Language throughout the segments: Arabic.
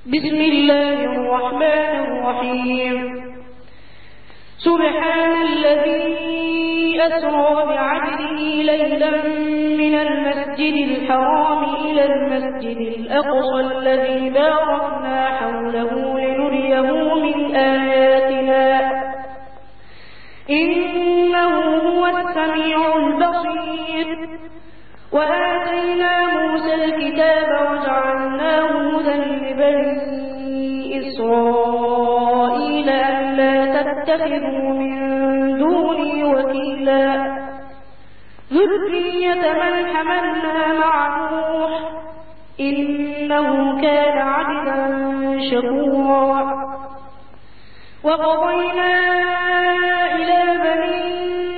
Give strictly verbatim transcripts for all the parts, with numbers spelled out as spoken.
بسم الله الرحمن الرحيم. سبحان الذي أسرى بعبده ليلا من المسجد الحرام إلى المسجد الأقصى الذي باركنا حوله لنريه من آياتنا إنه هو السميع البصير. وآتينا موسى الكتاب وجعلناه هدى لبني إسرائيل ألا تتخذوا من دوني وكيلا ذرية من حملنا مع نوح إنه كان عبدا شكورا. وقضينا إلى بني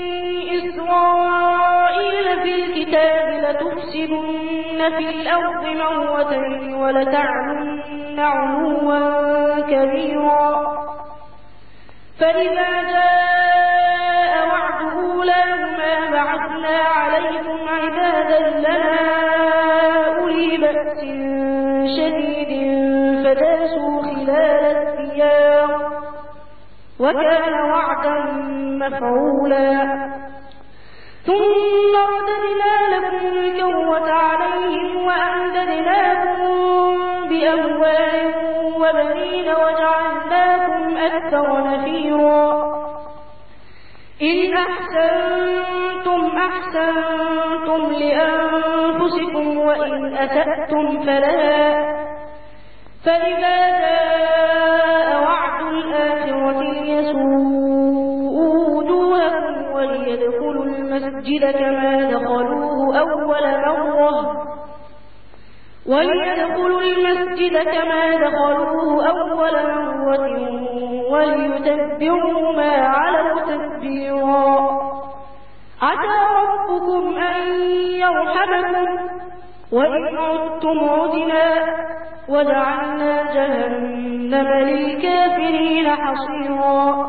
إسرائيل في الكتاب لتفسدن في الأرض مرتين ولتعلن علوا كبيرا. فإذا جاء وعد أولاهما بعثنا عليكم عبادا لنا أولي بأس شديد فداسوا خلال الديار وكان وعدا مفعولا. ثم رددنا لكم الكرة عليهم وأمددناكم بأموال وبنين وجعلناكم أكثر نفيرا. إن أحسنتم أحسنتم لأنفسكم وإن أسأتم فلها. فإذا جاء وعد الآخرة ليسوءوا وجوهكم وليدخلوا المسجد كما دخلوه أول مرة وليدخلوا المسجد كما دخلوه أول مرة وليتبعوا ما علوا تتبيرا. عسى ربكم أن يرحمكم وإن عدتم عدنا وجعلنا جهنم للكافرين حصيرا.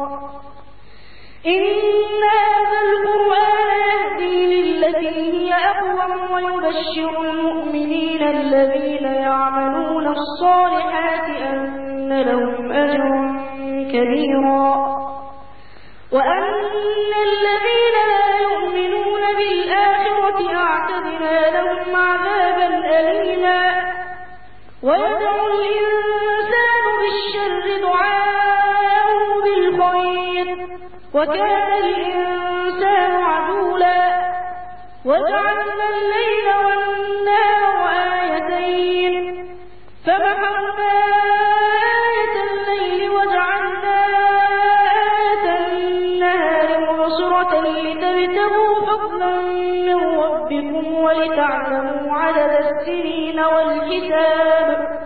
إن هذا القرآن يهدي للتي هي أقوم ويبشر المؤمنين الذين يعملون الصالحات أن لهم أجرا كبيرا وأن الذين لا يؤمنون بالآخرة أعتدنا لهم عذابا أليما. ويدعو الإنسان بالشر دعاءه بالخير وكان الإنسان عجولا. وجعلنا الليل والنهار آيتين فمحونا آية الليل وجعلنا آية النهار مبصرة لتبتغوا فضلا من ربكم ولتعلموا عدد السنين والحساب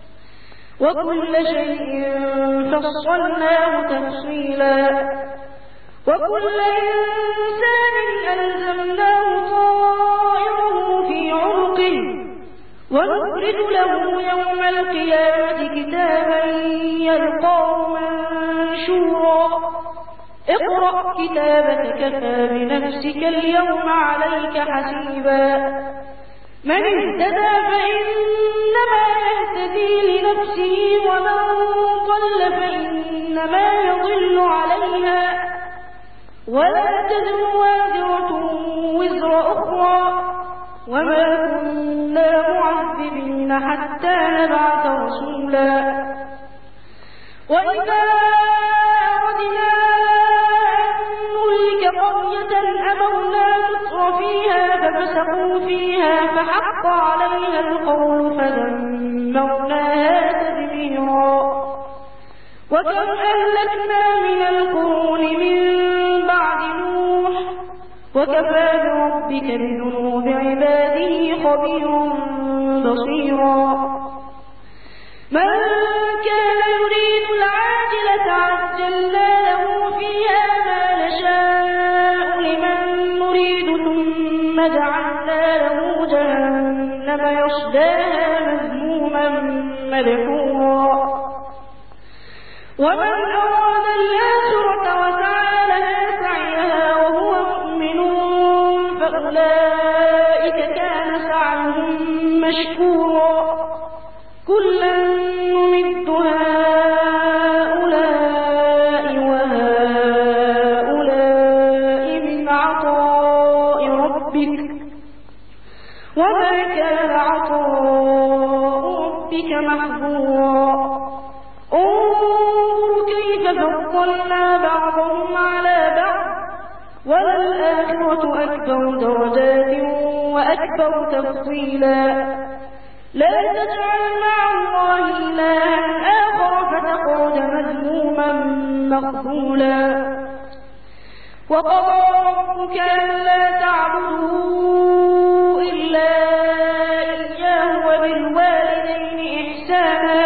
وكل شيء فصلناه تفصيلا. وكل إنسان ألزمناه طائره في عنقه ونخرج له يوم القيامة كتابا يلقاه منشورا. اقرأ كتابك كفى بنفسك اليوم عليك حسيبا. من اهتدى فإنما يهتدي لنفسه ومن ضل فإنما يضل عليها ولا تزر وازرة وزر أخرى وما كنا معذبين حتى نبعث رسولا. وإذا أردنا أن نهلك قرية أمرنا متر فيها ففسقوا فيها فحق عليها القول فدمرناها تدميرا. وكم أهلكنا من القرون من بعد نوح وكفى بربك بذنوب عباده خبيرا بصيرا. من كان يريد العاجلة عجلنا له فيها ما نشاء لمن نريد ثم جعلنا له جهنم يصلاها مذموما مدحورا. ومن أراد الآخرة وسعى لها سعيها وهو مؤمن فأولئك كان سعيهم مشكورا. كلا نمد هؤلاء وهؤلاء من عطاء ربك وما كان عطاء ربك محظورا انظر كيف فضلنا بعضهم على بعض وللآخرة أكبر درجات وأكبر تفضيلا لا تجعل مع الله إلها آخر فتقعد مذموما مخذولا وقضى ربك ألا تعبدوا إلا إياه وبالوالدين إحسانا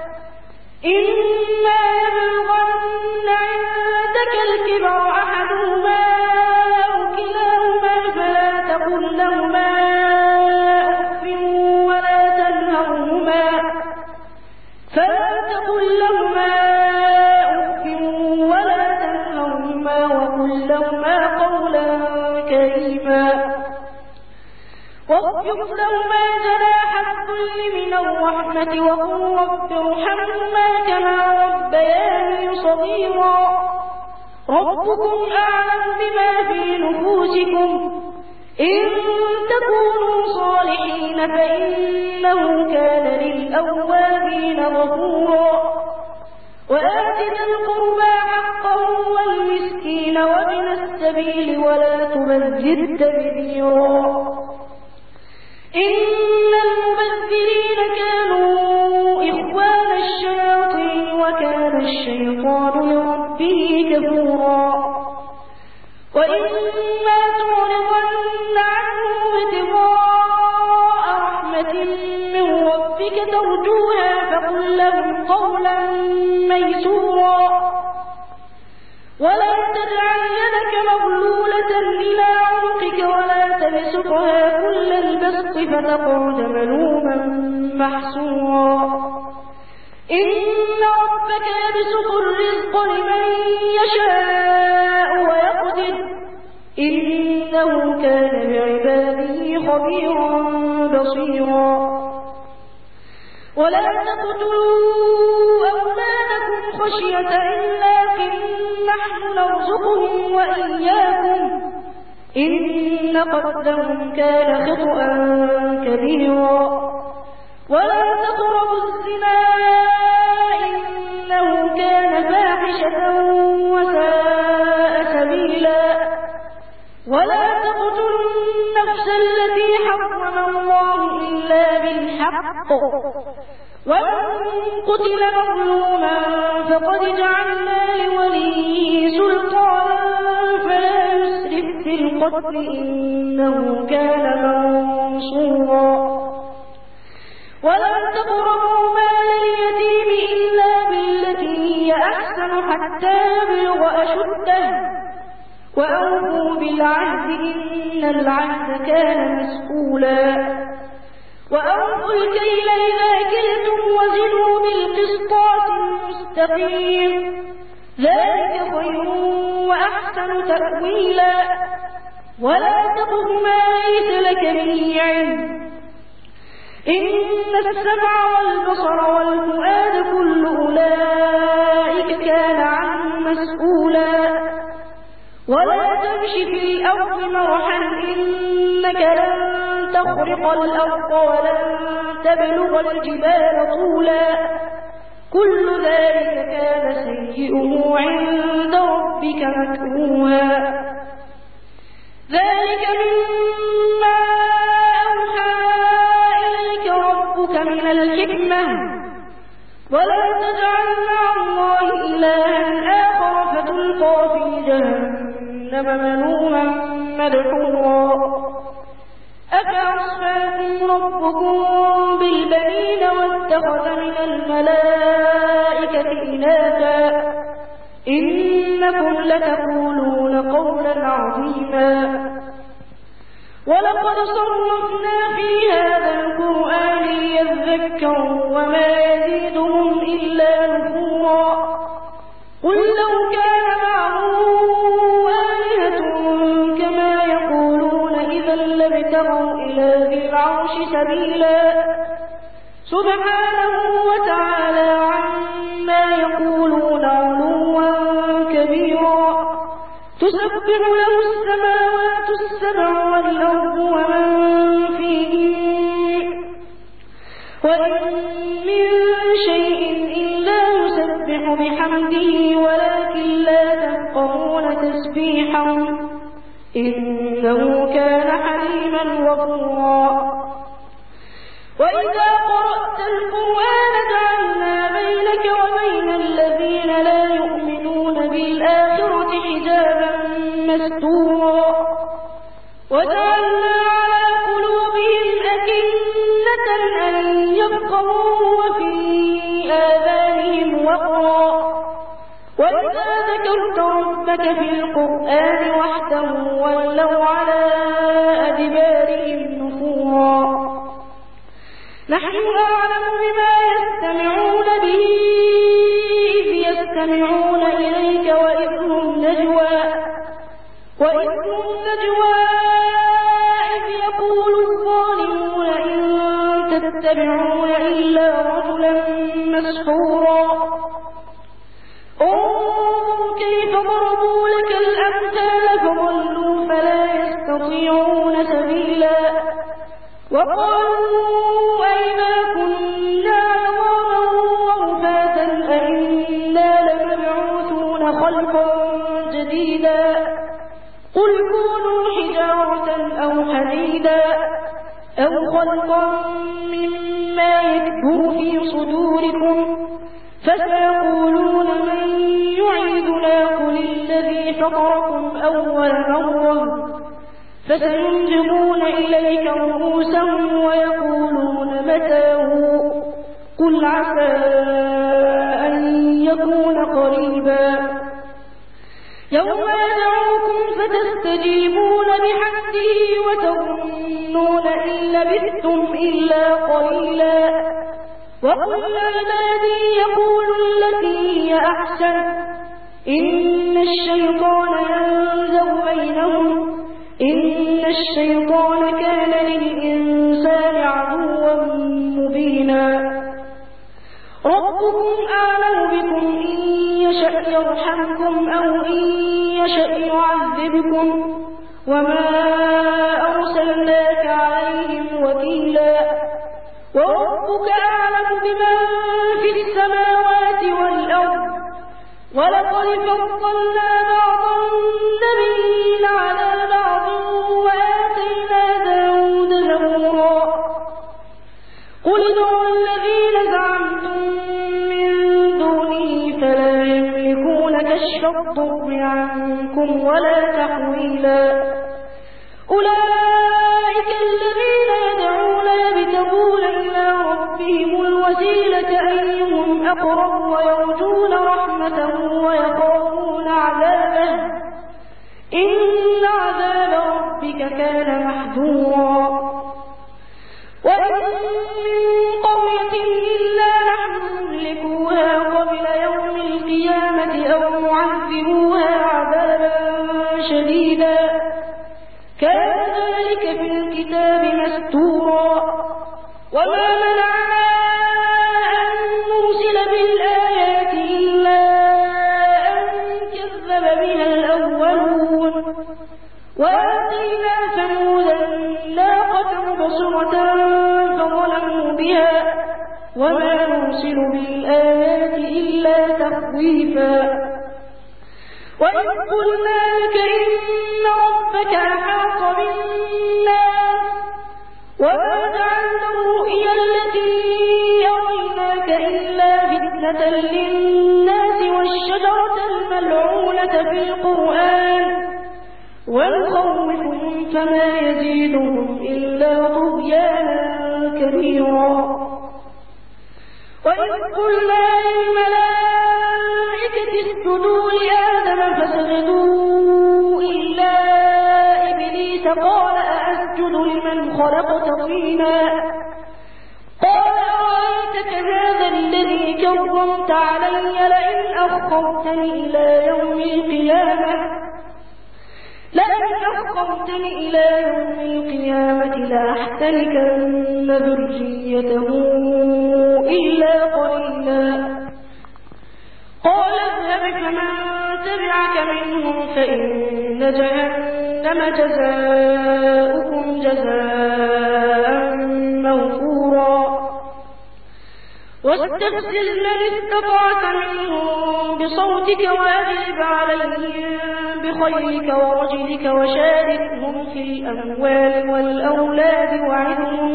إما يبلغن عندك الكبر أحدهما أو كلاهما فلا تقل لهما أف ولا تنهرهما فلا تقل لهما أف ولا تنهرهما وقل لهما قولا كريما واخفض لهما جناح الذل من الرحمة وقل رب ارحمهما كما ربياني صغيرا ربكم أعلم بما في نفوسكم إن تكونوا صالحين فإنه كان للأوابين غفورا وآت ذا القربى حقه والمسكين وابن السبيل ولا تبذر تبذيرا إن المبذرين كانوا إخوان الشياطين وكان الشيطان لربه كفورا وإما تعرضن عنهم ابتغاء رحمة من ربك ترجوها فقل لهم قولا ميسورا ولا تجعل يدك مغلولة إلى عنقك ولا تبسطها كل البسط فتقعد ملوما محسورا إن ربك يبسط الرزق لمن يشاء ويقدر إنه كان بعباده خبيرا بصيرا ولا تقتلوا أولادكم خشية إملاق نحن نرزقهم وإياكم إن قتلهم كان خطأ كبيرا ولا تقربوا الزنا إنه كان فاحشة وساء سبيلا ولا تقتلوا النفس التي حرم الله إلا بالحق ومن قتل مظلوما فقد جعلنا لوليه سلطانا فلا يسرف في القتل إنه كان منصورا ولا تقربوا مال اليتيم إلا بالتي هي أحسن حتى يبلغ أشده وأوفوا بالعهد إن العهد كان مسؤولا وأوفوا الكيل إذا كلتم وزنوا بالقسطاس المستقيم ذلك خير وأحسن تأويلا ولا تقف ما ليس لك به علم إن السمع والبصر والفؤاد كل أولئك كان عنه مسؤولا ولا تمش في الأرض مرحا إنك لن تخرق الأرض ولن تبلغ الجبال طولا كل ذلك كان سيئه عند ربك مكروها ذلك مما أوحى إليك ربك من الحكمة ولا تجعل مع الله إلها آخر فتلقى في جهنم ملوما مدحورا أفأصفاكم ربكم بالبنين واتخذ من الملائكة إناثا إنكم لتقولون قولا عظيما ولقد صرفنا في هذا القرآن ليذكروا وما يزيدهم إلا نفورا قل لو كان معه آلهة كما يقولون إذا لابتغوا إلى ذي العرش سبيلا سبحانه وتعالى تسبح له السماوات السبع والأرض ومن فيهن وإن من شيء إلا يسبح بحمده ولكن لا تفقهون تسبيحهم إنه كان حليما غفورا. وإذا قرأت القرآن جعلنا بينك وبين الذين لا يؤمنون بالآخرة حجابا مستورا وجعلنا على قلوبهم أكنة أن يفقهوه وفي آذانهم وقرا وإذا ذكرت ربك في القرآن وحده ولوا على أدبارهم نفورا. نحن أعلم بما يستمعون به إذ يستمعون إليك وإذ هم نجوى وإذ هم نجوى إذ يقول الظالمون إن تتبعون إلا رجلا مسحورا. انظر كيف ضربوا لك الأمثال فضلوا فلا يستطيعون سبيلا. وقالوا أئذا كنا عظاما ورفاتا أئنا لمبعوثون خلقا جديدا قل كونوا حجارة أو حديدا أو خلقا مما يكبر في صدوركم فسيقولون من يعيدنا قل الذي فطركم أول مرة فسينجبون إليك رؤوسهم ويقولون متاه قل عسى أن يكون قريبا. يوم يدعوكم فتستجيبون بحمده وتظنون إن لبثتم إلا قليلا. وقل عبادي يقول التي هي أحسن إن الشيطان ينزغ بينهم إن الشيطان كان للإنسان عدوا مبينا. ربكم أعلم بكم إن يشأ يرحمكم أو إن يشأ يعذبكم وما أرسلناك عليهم وكيلا. وربك أعلم بمن في السماوات والأرض ولقد فضلنا بعض النبيين على بعض وآتينا داود زبورا. قل ادعوا الذين زعمتم من دونه فلا يملكون كشف الضر عنكم ولا تحويلا. أولئك الذين يدعون يبتغون إلى ربهم الوسيلة أيهم أقرب ويرجون رحمته ويخافون عذابه إن عذاب ربك كان محذورا. وإن من قرية إلا نحن مهلكوها قبل يوم القيامة أو معذبوها عذابا شديدا كان ذلك في الكتاب مستورا. وما منعنا أن نرسل بالآيات إلا أن كذب بها الأولون وآتينا ثمود الناقة مبصرة فظلموا بها وما نرسل بالآيات إلا تخويفا. وإذ قلنا لك إن ربك أحاط بالناس وما جعلنا الرؤيا التي أريناك إلا فتنة للناس والشجرة الملعونة في القرآن ونخوفهم فما يزيدهم إلا طغيانا كبيرا. وإذ قلنا للملائكة اسجدوا لآدم فسجدوا إلا إبليس قال أأسجد لمن خلقت طينا قال أرأيتك هذا الذي كرمت علي لئن أخرتني إلى يوم القيامة لئن أخرتني إلى يوم القيامة لأحتركن ذريته إلا قليلا. قال اذهب فمن تبعك منهم فإن جهنم جزاؤكم جزاء موفورا واستفزز من استطعت منهم بصوتك وأجلب عليهم بخيلك ورجلك وشاركهم في الأموال والأولاد وعدهم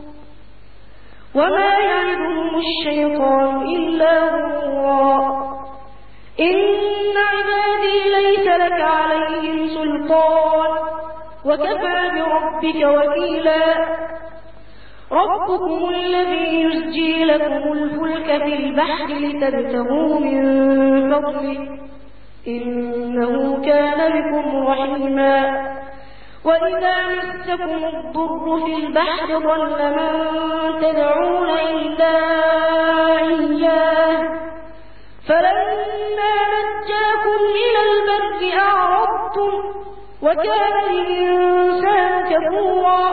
وما يعدهم الشيطان إلا غرورا إن عبادي ليس لك عليهم سلطان وكفى بربك وكيلا ربكم الذي يسجي لكم الفلك في البحر لتبتغوا من فضله إنه كان بكم رحيما وإذا مسكم الضر في البحر ضل من تدعون إلا إياه فلما نجاكم إلى البر أعرضتم وكان الإنسان كفورا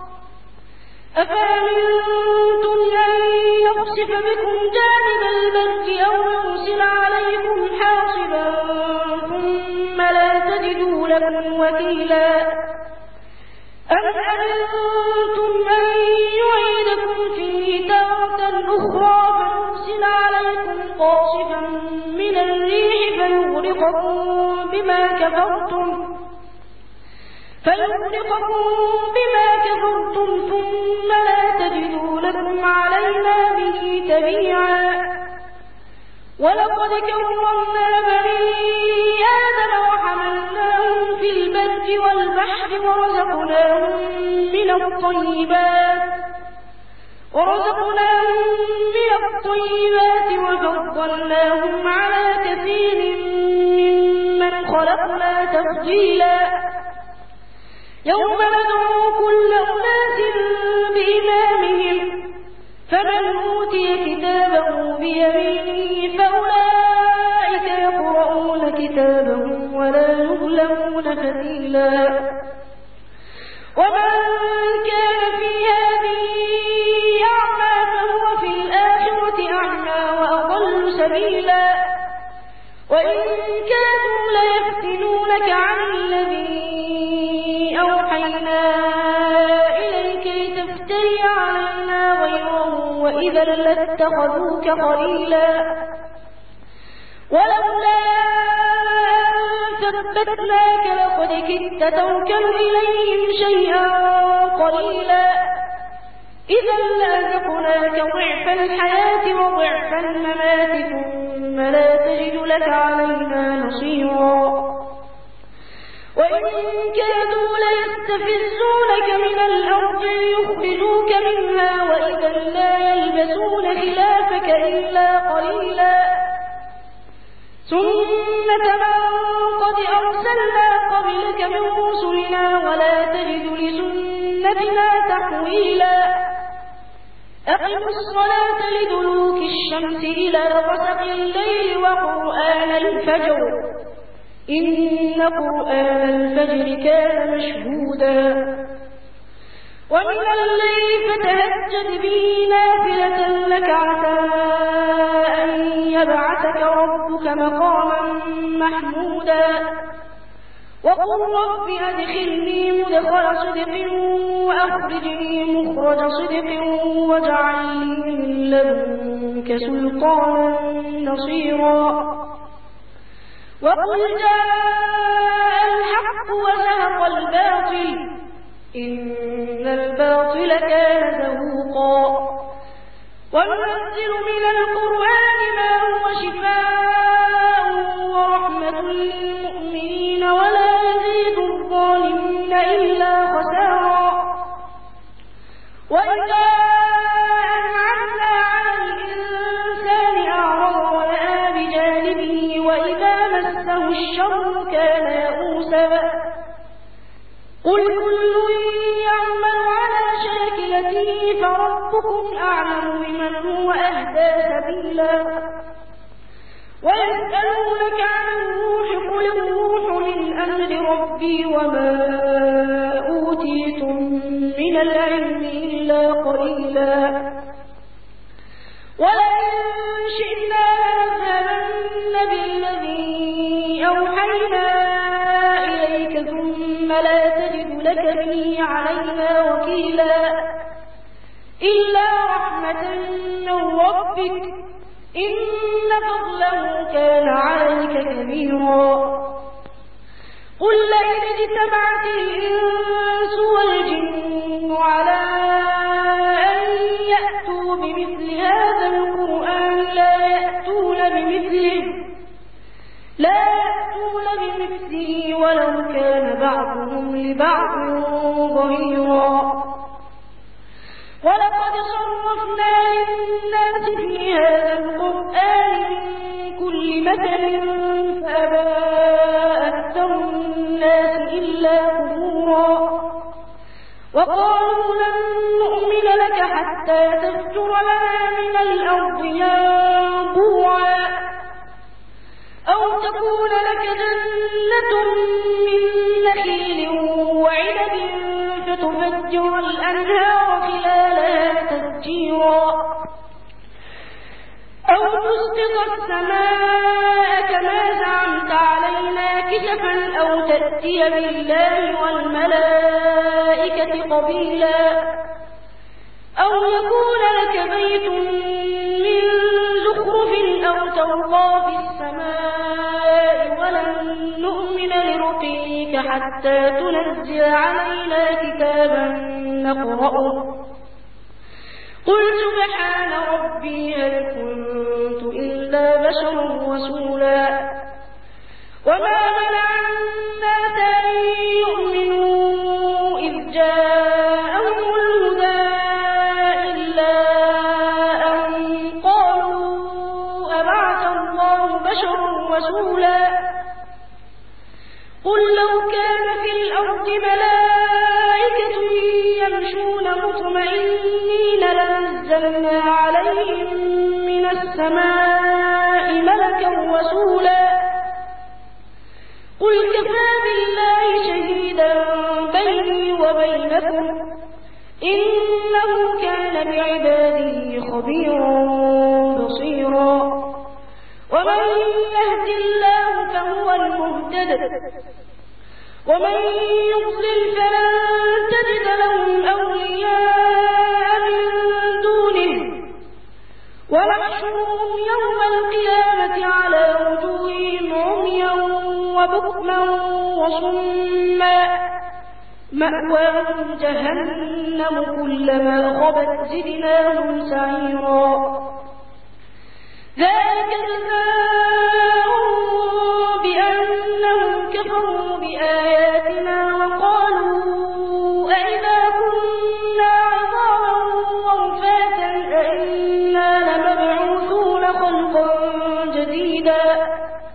أفأمنتم أن يخسف بكم جانب البر أو يرسل عليكم حاصبا ثم لا تجدوا لكم وكيلا أم أمنتم أن يعيدكم فيه تارة أخرى فيرسل عليكم قاصفا من الريح فيغرقكم بما كفرتم فيغرقكم بما كفرتم ثم لا تجدوا لكم علينا به تبيعا ولقد كرمنا بني آدم وحملناهم في البر والبحر ورزقناهم من الطيبات ورزقناهم من الطيبات وفضلناهم على كثير ممن خلقنا تفضيلا يوم ندعو كل أناس بإمامهم فمن أوتي كتابه بيمينه فأولئك يقرؤون كتابهم ولا يظلمون فتيلا ومن كان في هذه أعمى فهو في الآخرة أعمى وأضل سبيلا وإن كانوا ليفتنونك عن الذي أوحينا إليك لتفتري علينا غيره وإذا لاتخذوك خليلا ولولا أن ثبتناك لقد كدت تركن إليهم شيئا قليلا إذا لأذقناك ضعف الحياة وضعف الممات ثم لا تجد لك علينا نصيرا وإن كادوا ليستفزونك من الأرض ليخرجوك منها وإذا لا يلبسون خلافك إلا قليلا سنة من قد أرسلنا قبلك من رسلنا ولا تجد لسنتنا تحويلا أقم الصلاة لدلوك الشمس إلى غسق الليل وقرآن الفجر إن قرآن الفجر كان مشهودا ومن الليل فتهجد به نافلة لك عسى أن يبعثك ربك مقاما محمودا وقل رب أدخلني مدخل صدق وأخرجني مخرج صدق واجعل لي من لدنك سلطانا نصيرا وقل جاء الحق وزهق الباطل إن الباطل كان زهوقا وننزل من القرآن ما هو شفاء ورحمة للمؤمنين ولا يزيد الظالمين إلا خسارا وإذا أنعمنا على الإنسان أعرض ونأى بجانبه وإذا مسه الشر كان يئوسا قل كل يعمل على شاكلته فربكم أعلم بمن هو أهدى سبيلا ويسألونك عن الروح قل الروح من أمر ربي وما أوتيتم من العلم إلا قليلا ولئن شئنا لنذهبن بالذي أوحينا إليك علينا وكيلا إلا رحمة من ربك إن فضله كان عليك كبيرا قل لئن اجتمعت الإنس والجن على أن يأتوا بمثل هذا القرآن لا يأتون بمثله لا يأتون بمثله ولو كان بعضهم لبعض ظهيرا ولقد صرفنا للناس في هذا القرآن من كل مثل فأبى أكثر الناس إلا كفورا وقالوا لن نؤمن لك حتى تفجر لنا من الأرض ينبوعا أو تكون لك جنة من نخيل وعنب فتفجر الأنهار خلالها تفجيرا أو تسقط السماء كما زعمت علينا كسفا أو تأتي بالله والملائكة قبيلا أو يكون لك بيت من زخرف أو ترقى في السماء ولن نؤمن لرقيك حتى تنزل علينا كتابا نقرأه قل سبحان ربي هل كنت إلا بشرا رسولا وما منع الناس أن يؤمنوا إذ جاءهم الهدى إلا أن قالوا أبعث الله بشرا رسولا قل لو كان في الأرض ملائكة يمشون مطمئنين لنزلنا عليهم من السماء ملكا رسولا قل كفى بالله شهيدا بيني وبينكم إنه كان بعباده خبيرا بصيرا ومن يهد الله فهو المهتد ومن يضلل فلن تجد لهم أولياء من دونه ونحشرهم يوم القيامة على وجوههم عميا وبكما وصما مأواهم جهنم كلما خبت زدناهم سعيرا ذلك جزاؤهم بأنهم كفروا بآياتنا وقالوا أئذا كنا عظاما ورفاتا أئنا لمبعوثون خلقا جديدا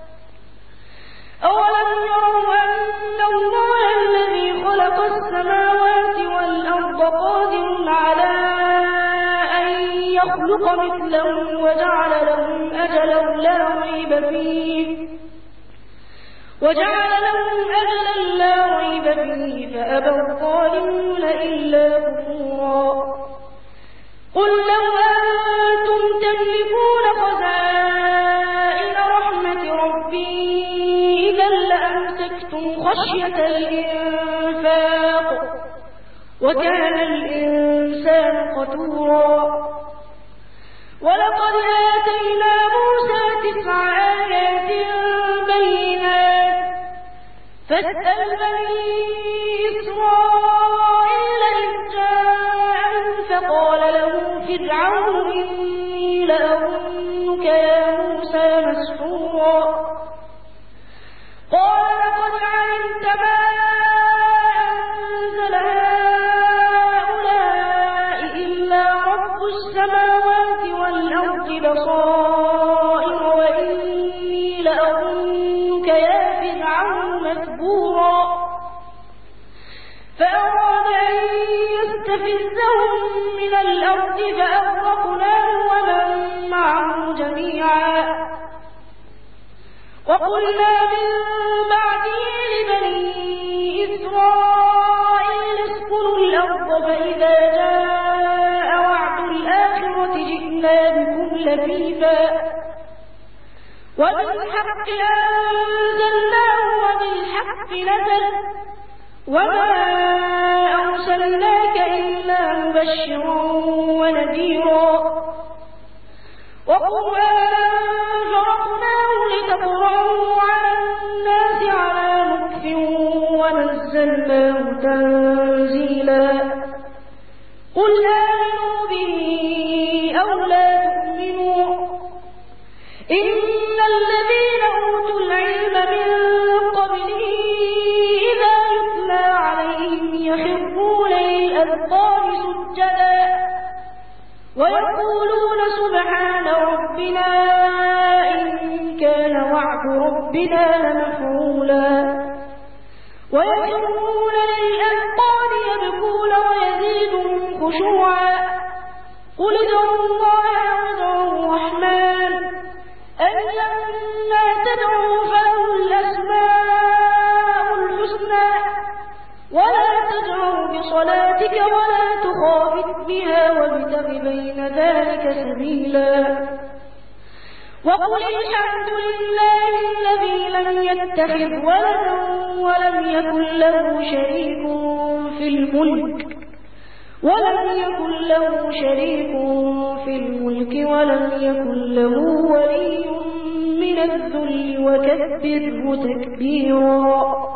أولم يروا أن الله الذي خلق السماوات والأرض قادر على أن يخلق مثلهم وجعل لهم أجلا لا ريب فيه وجعل لهم أجلا لا ريب فيه فأبى الظالمون إلا كفورا قل لو أنتم تملكون خزائن رحمة ربي إذا لأمسكتم خشية الإنفاق وكان الإنسان قتورا ولقد آتينا موسى تسع آيات بينات فاسأل بني إسرائيل إذ جاءهم فقال له فرعون إني لأظنك يا موسى مسحورا قال لقد علمت ما أنزل هؤلاء إلا رب السماوات والأرض بصائر وإني لأظنك يا فرعون مثبورا فأراد أن يستفزهم من الأرض فأغرقناه ومن معه جميعا وقلنا من بعده لبني إسرائيل اسكنوا الأرض فإذا جاء وعد الآخرة جئنا بكم لفيفا وبالحق أنزلناه وبالحق نزل وما أرسلناك إلا مبشرا ونذيرا وقرآنا فرقناه لتقرأه على الناس على مكث ونزلناه تنزيلا قل آمنوا به أو لا تؤمنوا إن الذين أوتوا العلم من قبله إذا يتلى عليهم يخرون للأذقان سجدا ويقولون سبحان ربنا إن كان وعد ربنا لمفعولا ويخرون للأذقان يبكون ويزيدهم خشوعا قل ادعوا الله أو ادعوا الرحمن أيما تدعوا فله الأسماء الحسنى ولا تجهر بصلاتك ولا تخافت بها وابتغ بين ذلك سبيلا وقل الحمد لله الذي لم يتخذ ولدا ولم يكن له شريك في الملك ولم يكن له شريك في الملك ولم يكن له ولي من الذل وكبره تكبيرا.